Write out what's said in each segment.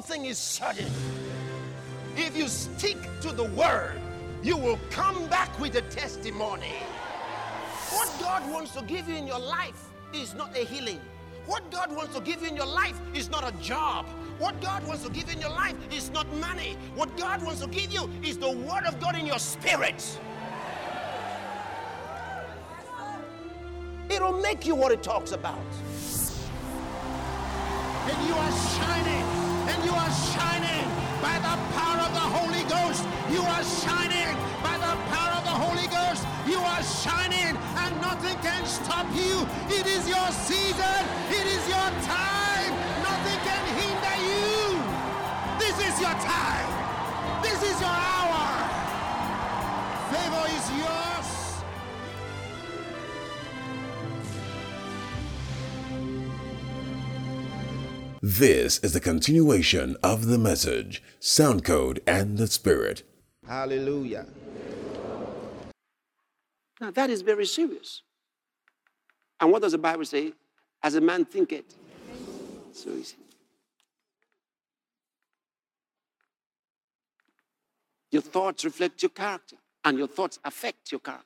one thing is certain. If you stick to the word, you will come back with a testimony. What God wants to give you in your life is not a healing. What God wants to give you in your life is not a job. What God wants to give you in your life is not money. What God wants to give you is the word of God in your spirit. It'll make you what it talks about. And you are shining. And you are shining by the power of the Holy Ghost. You are shining by the power of the Holy Ghost. You are shining and nothing can stop you. It is your season. It is your time. Nothing can hinder you. This is your time. This is your hour. Favor is yours. This is the continuation of the message, Sound Code and the Spirit. Hallelujah. Now that is very serious. And what does the Bible say? As a man thinketh, so is he. Your thoughts reflect your character, and your thoughts affect your character.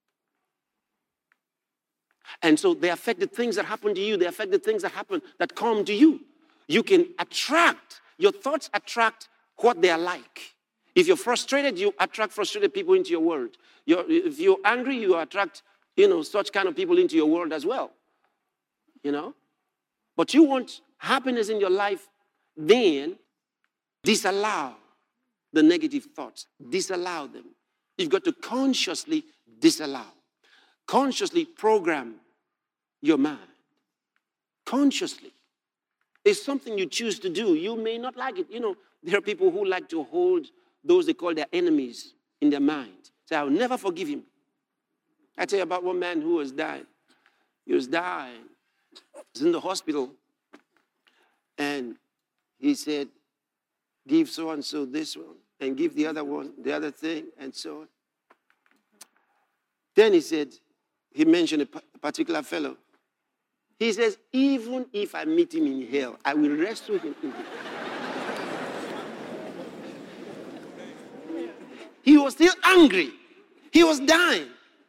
And so they affect the things that happen to you. They affect the things that come to you. You can attract, your thoughts attract what they are like. If you're frustrated, you attract frustrated people into your world. If you're angry, you attract, such kind of people into your world as well. But you want happiness in your life, then disallow the negative thoughts. Disallow them. You've got to consciously disallow. Consciously program your mind. Consciously. It's something you choose to do. You may not like it. There are people who like to hold those they call their enemies in their mind. Say, I'll never forgive him. I tell you about one man who was dying. He was dying. He was in the hospital. And he said, give so-and-so this one, and give the other one the other thing, and so on. Then he mentioned a particular fellow. He says, even if I meet him in hell, I will rescue him in hell. He was still angry. He was dying.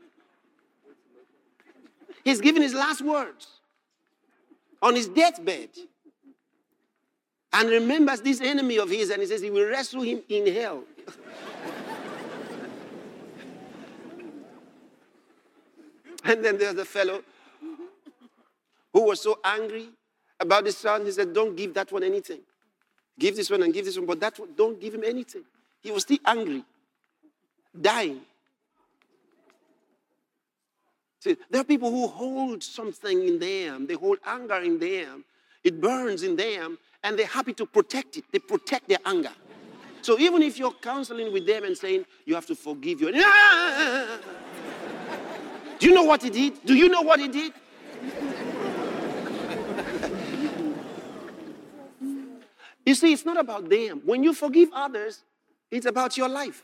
He's giving his last words on his deathbed. And remembers this enemy of his, and he says he will rescue him in hell. And then there's the fellow who was so angry about his son. He said, don't give that one anything. Give this one and give this one, but that one, don't give him anything. He was still angry, dying. See, there are people who hold something in them. They hold anger in them. It burns in them, and they're happy to protect it. They protect their anger. So even if you're counseling with them and saying, you have to forgive your... Do you know what he did? Do you know what he did? You see, it's not about them. When you forgive others, it's about your life.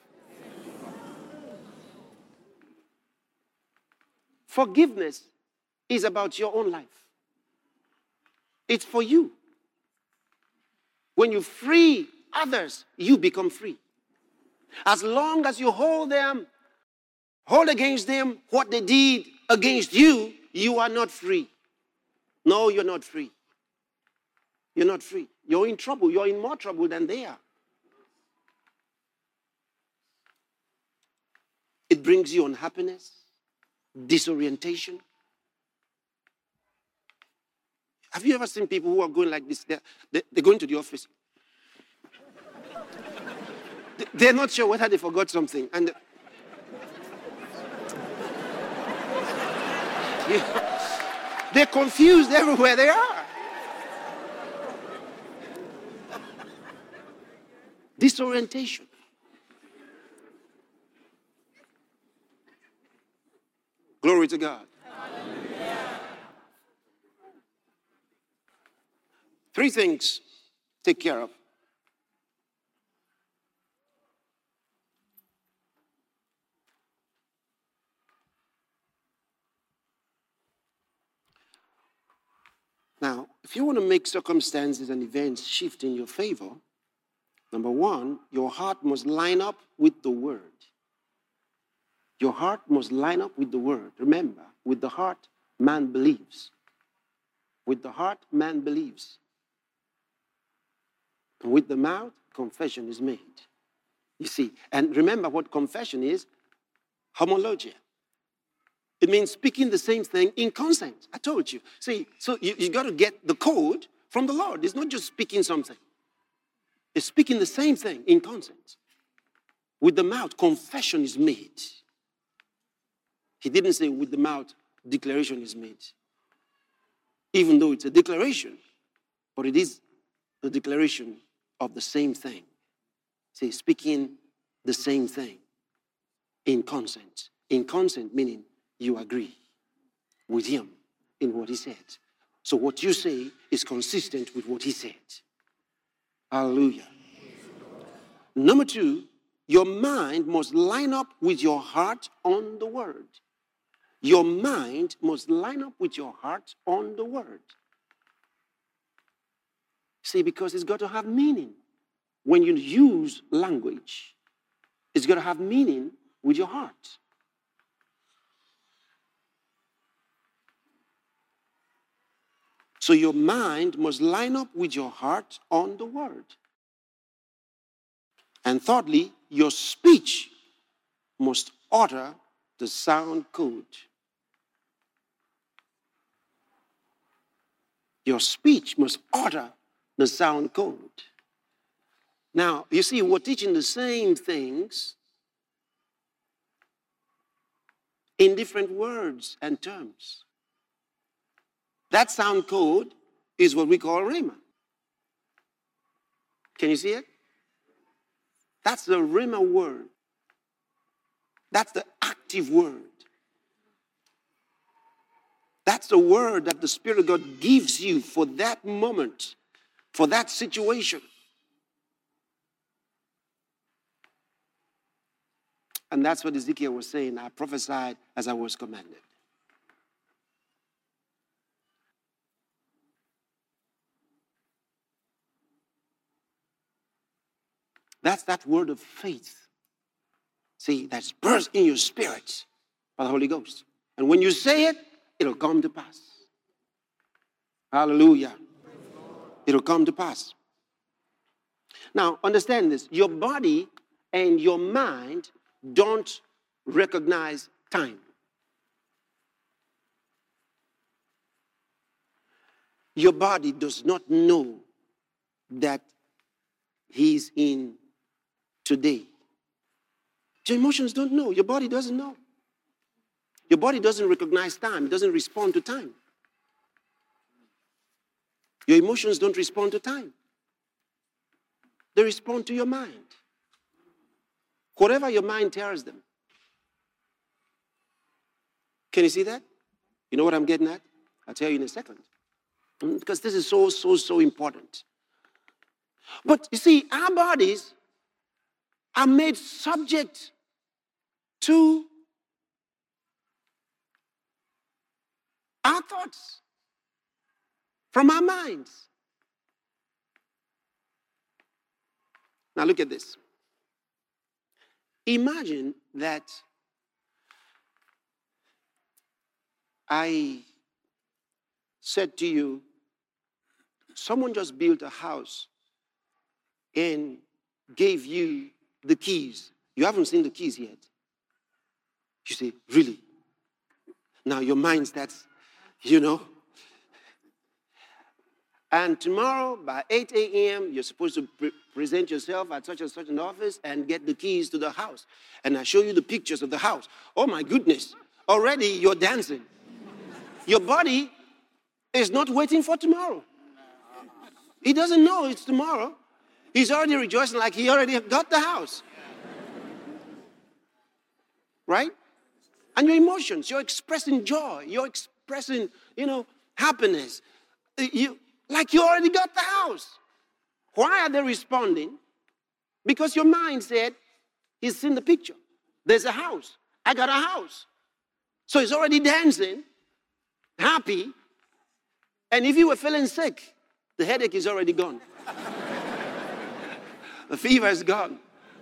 Forgiveness is about your own life. It's for you. When you free others, you become free. As long as you hold against them what they did against you, you are not free. No, you're not free. You're not free. You're in trouble. You're in more trouble than they are. It brings you unhappiness, disorientation. Have you ever seen people who are going like this? They're going to the office. They're not sure whether they forgot something. And they're confused everywhere they are. Disorientation. Glory to God. Hallelujah. 3 things take care of. Now, if you want to make circumstances and events shift in your favor, Number one, your heart must line up with the word. Your heart must line up with the word. Remember, with the heart, man believes. With the heart, man believes. And with the mouth, confession is made. You see, and remember what confession is? Homologia. It means speaking the same thing in consent. I told you. See, so you got to get the code from the Lord. It's not just speaking something. It's speaking the same thing in consent. With the mouth, confession is made. He didn't say with the mouth, declaration is made. Even though it's a declaration, but it is a declaration of the same thing. See, speaking the same thing in consent. In consent meaning you agree with him in what he said. So what you say is consistent with what he said. Hallelujah. Number two, your mind must line up with your heart on the word. Your mind must line up with your heart on the word. See, because it's got to have meaning. When you use language, it's got to have meaning with your heart. So your mind must line up with your heart on the word. And thirdly, your speech must utter the sound code. Your speech must utter the sound code. Now, you see, we're teaching the same things in different words and terms. That sound code is what we call rhema. Can you see it? That's the rhema word. That's the active word. That's the word that the Spirit of God gives you for that moment, for that situation. And that's what Ezekiel was saying. I prophesied as I was commanded. That's that word of faith. See, that's burst in your spirit by the Holy Ghost. And when you say it, it'll come to pass. Hallelujah. It'll come to pass. Now, understand this. Your body and your mind don't recognize time. Your body does not know that he's in today. Your emotions don't know. Your body doesn't know. Your body doesn't recognize time. It doesn't respond to time. Your emotions don't respond to time. They respond to your mind. Whatever your mind tells them. Can you see that? You know what I'm getting at? I'll tell you in a second. Because this is so important. But you see, our bodies are made subject to our thoughts from our minds. Now look at this. Imagine that I said to you, someone just built a house and gave you the keys. You haven't seen the keys yet. You say, really? Now your mind starts, And tomorrow by 8 a.m., you're supposed to present yourself at such and such an office and get the keys to the house. And I show you the pictures of the house. Oh my goodness, already you're dancing. Your body is not waiting for tomorrow. He doesn't know it's tomorrow. He's already rejoicing like he already got the house. Right? And your emotions, you're expressing joy. You're expressing, happiness. Like you already got the house. Why are they responding? Because your mind said, he's seen the picture. There's a house. I got a house. So he's already dancing, happy. And if you were feeling sick, the headache is already gone. The fever is gone.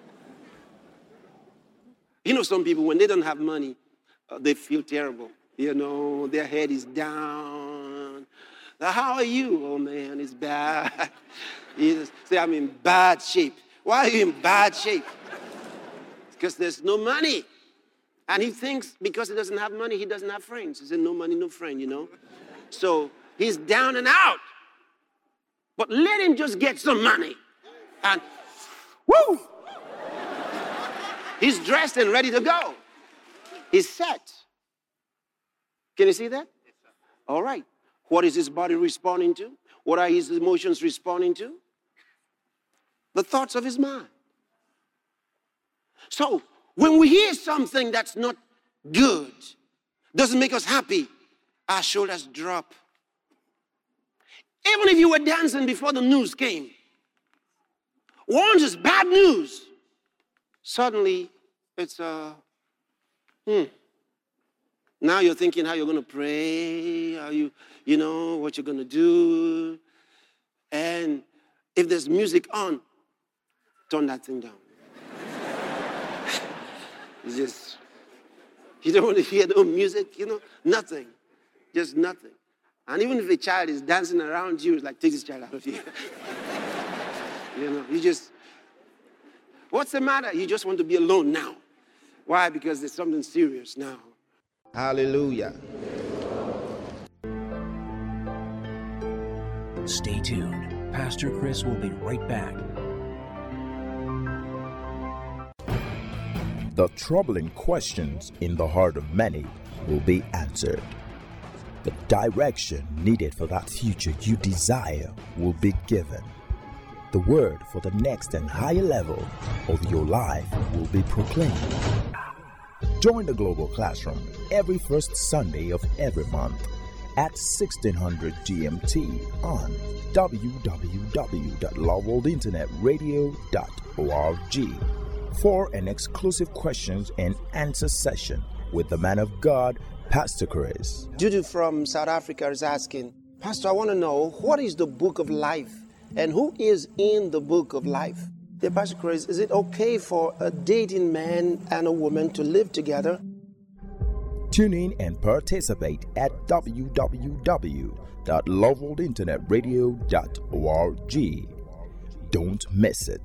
You know, some people, when they don't have money, they feel terrible. You know, their head is down. How are you? Oh, man, it's bad. You just say, I'm in bad shape. Why are you in bad shape? Because there's no money. And he thinks because he doesn't have money, he doesn't have friends. He said, no money, no friend, you know. So he's down and out. But let him just get some money. And, woo! He's dressed and ready to go. He's set. Can you see that? All right. What is his body responding to? What are his emotions responding to? The thoughts of his mind. So, when we hear something that's not good, doesn't make us happy, our shoulders drop. Even if you were dancing before the news came, once it's bad news, suddenly it's now you're thinking how you're going to pray, how you know, what you're going to do. And if there's music on, turn that thing down. It's just, you don't want to hear no music, you know, nothing. Just nothing. And even if a child is dancing around you, it's like, take this child out of here. You know, you just, what's the matter? You just want to be alone now. Why? Because there's something serious now. Hallelujah. Stay tuned. Pastor Chris will be right back. The troubling questions in the heart of many will be answered. The direction needed for that future you desire will be given. The word for the next and higher level of your life will be proclaimed. Join the Global Classroom every first Sunday of every month at 1600 GMT on www.loveworldinternetradio.org for an exclusive questions and answer session with the man of God, Pastor Chris. Judy from South Africa is asking, Pastor, I want to know, what is the book of life and who is in the book of life? Dear Pastor Chris, is it okay for a dating man and a woman to live together? Tune in and participate at www.loveworldinternetradio.org. Don't miss it.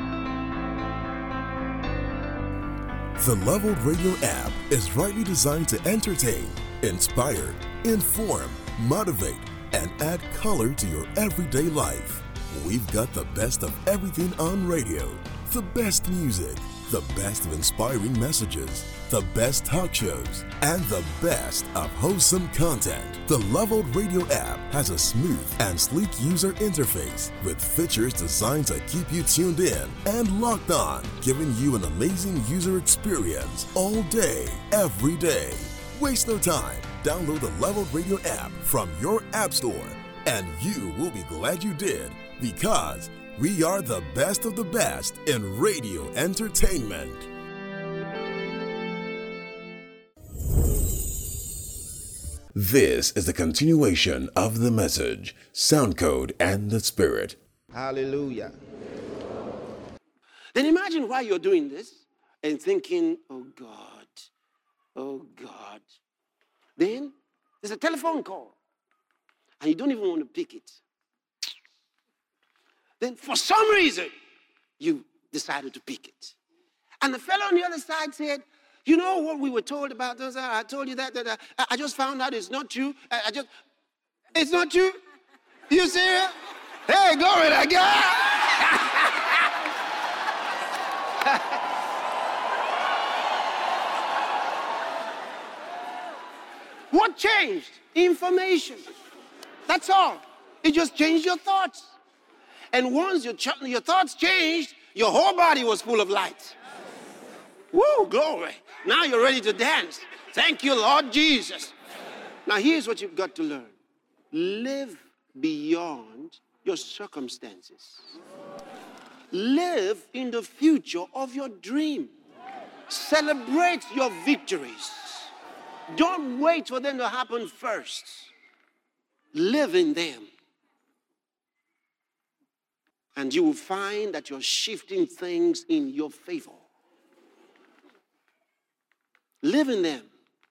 The Leveled Radio app is rightly designed to entertain, inspire, inform, motivate, and add color to your everyday life. We've got the best of everything on radio, the best music, the best of inspiring messages, the best talk shows, and the best of wholesome content. The Leveled Radio app has a smooth and sleek user interface with features designed to keep you tuned in and locked on, giving you an amazing user experience all day, every day. Waste no time. Download the Leveled Radio app from your app store, and you will be glad you did, because we are the best of the best in radio entertainment. This is the continuation of the message, Soundcode and the Spirit. Hallelujah. Then imagine why you're doing this and thinking, oh God, oh God. Then there's a telephone call and you don't even want to pick it. Then for some reason, you decided to pick it. And the fellow on the other side said, you know what we were told about those? I told you that I just found out it's not true. It's not true? You serious? Hey, glory to God! What changed? Information. That's all. It just changed your thoughts. And once your thoughts changed, your whole body was full of light. Woo, glory. Now you're ready to dance. Thank you, Lord Jesus. Now here's what you've got to learn. Live beyond your circumstances. Live in the future of your dream. Celebrate your victories. Don't wait for them to happen first. Live in them. And you will find that you're shifting things in your favor. Live in them.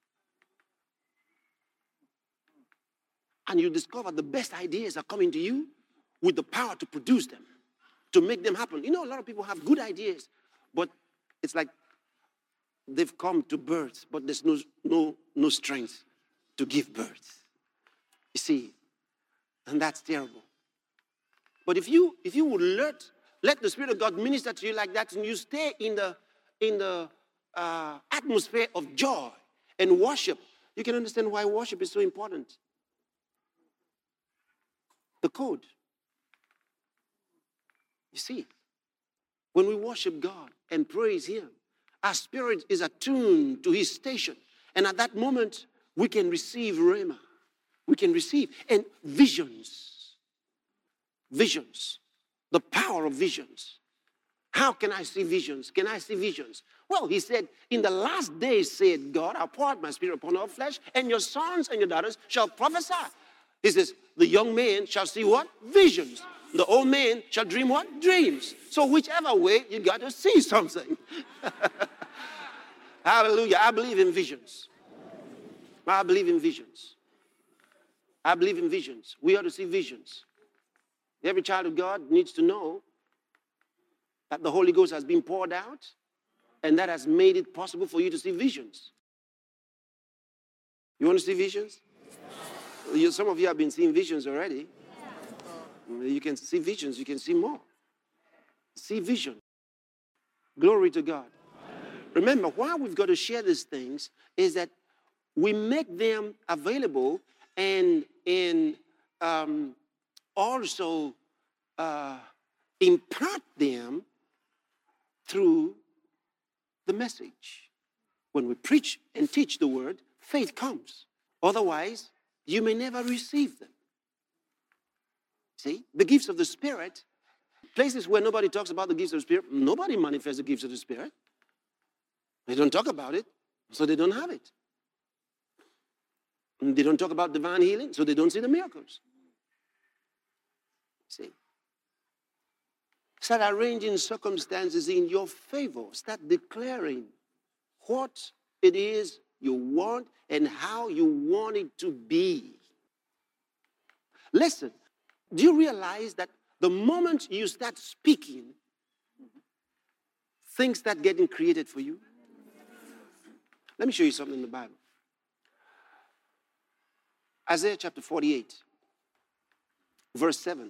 And you discover the best ideas are coming to you with the power to produce them, to make them happen. You know, a lot of people have good ideas, but it's like they've come to birth, but there's no strength to give birth. You see, and that's terrible. But if you would let the Spirit of God minister to you like that, and you stay in the atmosphere of joy and worship, you can understand why worship is so important. The code. You see, when we worship God and praise Him, our spirit is attuned to His station. And at that moment, we can receive rhema. We can receive. And visions. Visions. The power of visions. How can I see visions? Can I see visions? Well, He said, in the last days, said God, I'll pour out my Spirit upon all flesh, and your sons and your daughters shall prophesy. He says, the young man shall see what? Visions. The old man shall dream what? Dreams. So whichever way, you got to see something. Hallelujah. I believe in visions. I believe in visions. I believe in visions. We ought to see visions. Every child of God needs to know that the Holy Ghost has been poured out, and that has made it possible for you to see visions. You want to see visions? Some of you have been seeing visions already. You can see visions. You can see more. See vision. Glory to God. Remember, why we've got to share these things is that we make them available and also impart them through the message. When we preach and teach the word, faith comes. Otherwise, you may never receive them. See, the gifts of the Spirit, places where nobody talks about the gifts of the Spirit, nobody manifests the gifts of the Spirit. They don't talk about it, so they don't have it. And they don't talk about divine healing, so they don't see the miracles. See? Start arranging circumstances in your favor. Start declaring what it is you want and how you want it to be. Listen, do you realize that the moment you start speaking, things start getting created for you? Let me show you something in the Bible. Isaiah chapter 48, verse 7.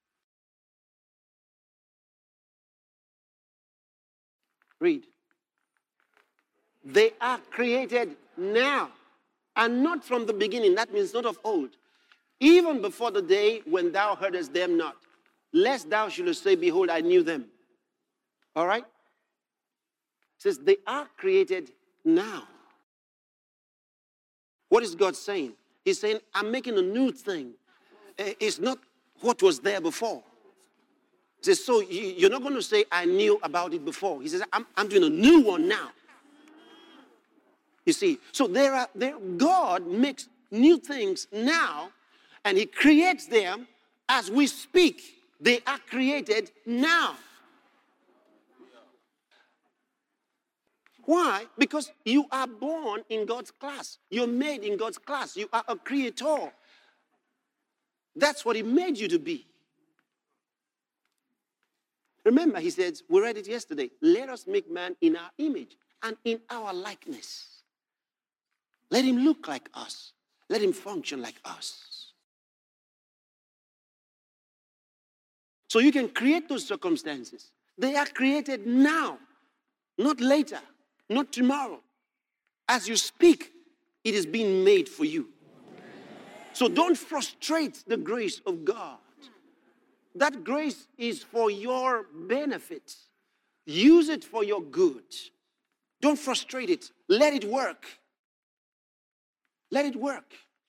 Read. They are created now and not from the beginning. That means not of old. Even before the day when thou heardest them not, lest thou shouldest say, behold, I knew them. All right? It says they are created now. What is God saying? He's saying, I'm making a new thing. It's not what was there before. He says, so you're not going to say, I knew about it before. He says, I'm doing a new one now. You see, so God makes new things now, and He creates them as we speak. They are created now. Why? Because you are born in God's class. You're made in God's class. You are a creator. That's what He made you to be. Remember, He said, we read it yesterday, let us make man in our image and in our likeness. Let him look like us. Let him function like us. So you can create those circumstances. They are created now, not later, not tomorrow. As you speak, it is being made for you. So don't frustrate the grace of God. That grace is for your benefit. Use it for your good. Don't frustrate it. Let it work. Let it work.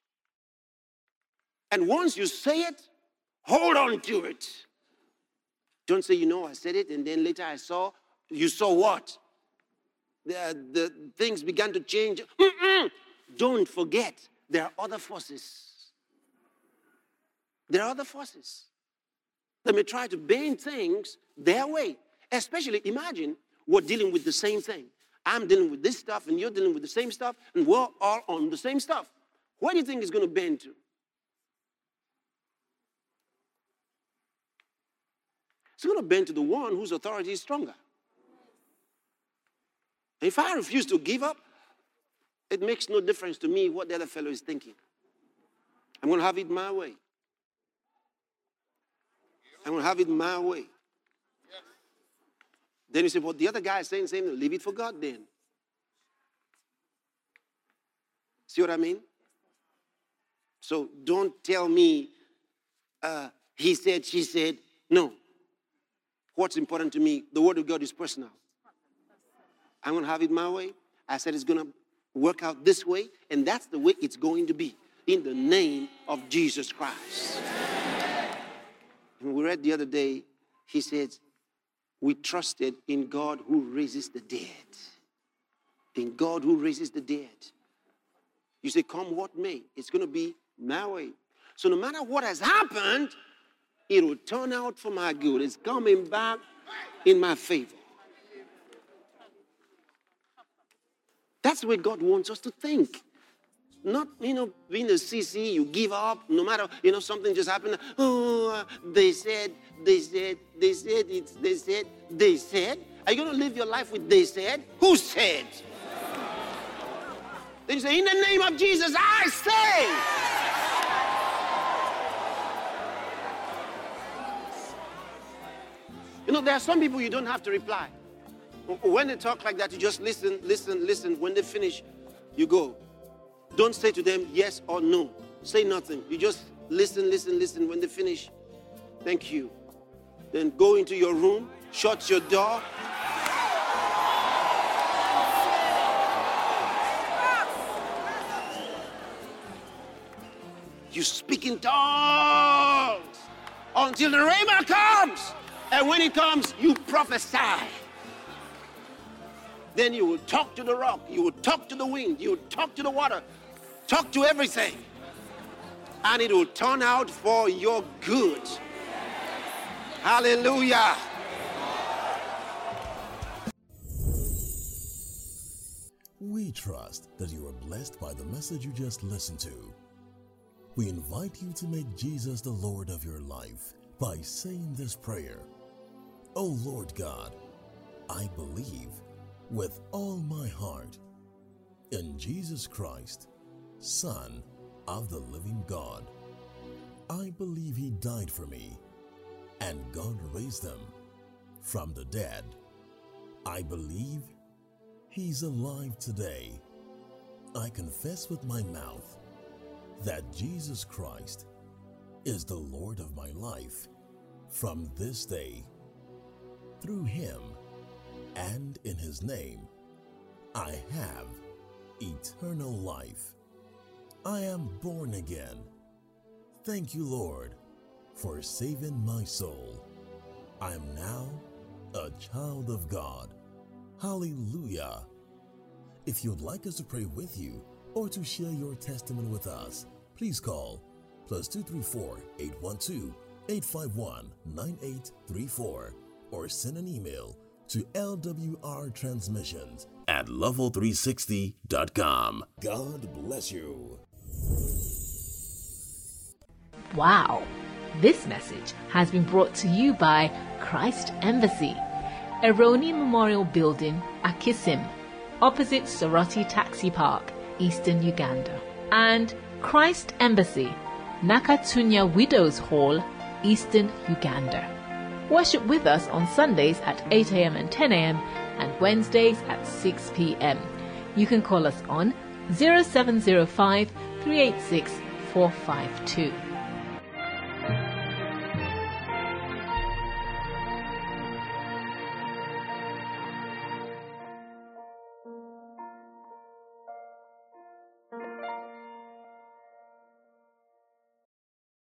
And once you say it, hold on to it. Don't say, I said it, and then later I saw. You saw what? The things began to change. Don't forget, there are other forces. There are other forces. They may try to bend things their way. Especially, imagine we're dealing with the same thing. I'm dealing with this stuff, and you're dealing with the same stuff, and we're all on the same stuff. Where do you think it's going to bend to? It's going to bend to the one whose authority is stronger. If I refuse to give up, it makes no difference to me what the other fellow is thinking. I'm going to have it my way. I'm going to have it my way. Then you say, well, the other guy is saying the same thing. Leave it for God then. See what I mean? So don't tell me, he said, she said. No. What's important to me, the word of God is personal. I'm going to have it my way. I said it's going to work out this way, and that's the way it's going to be. In the name of Jesus Christ. And we read the other day, he said, we trusted in God who raises the dead. In God who raises the dead. You say, come what may, it's going to be my way. So no matter what has happened, it will turn out for my good. It's coming back in my favor. That's the way God wants us to think. Not, being a CC, you give up, no matter, something just happened. Oh, they said. Are you going to live your life with they said? Who said? Then you say, in the name of Jesus, I say. There are some people you don't have to reply. When they talk like that, you just listen. When they finish, you go. Don't say to them yes or no. Say nothing. You just listen. When they finish, thank you. Then go into your room, shut your door. You speak in tongues until the rhema comes. And when it comes, you prophesy. Then you will talk to the rock. You will talk to the wind. You will talk to the water. Talk to everything. And it will turn out for your good. Hallelujah. We trust that you are blessed by the message you just listened to. We invite you to make Jesus the Lord of your life by saying this prayer. Oh Lord God, I believe with all my heart in Jesus Christ, Son of the living God. I believe he died for me and God raised him from the dead. I believe he's alive today. I confess with my mouth that Jesus Christ is the Lord of my life from this day. Through him and in his name, I have eternal life. I am born again. Thank you, Lord, for saving my soul. I am now a child of God. Hallelujah. If you'd like us to pray with you or to share your testimony with us, please call +234 812 851 9834 or send an email to lwrtransmissions@level360.com. God bless you. Wow! This message has been brought to you by Christ Embassy, Eroni Memorial Building, Akisim, opposite Soroti Taxi Park, Eastern Uganda, and Christ Embassy, Nakatunya Widows Hall, Eastern Uganda. Worship with us on Sundays at 8 a.m. and 10 a.m. and Wednesdays at 6 p.m. You can call us on 0705 386 452.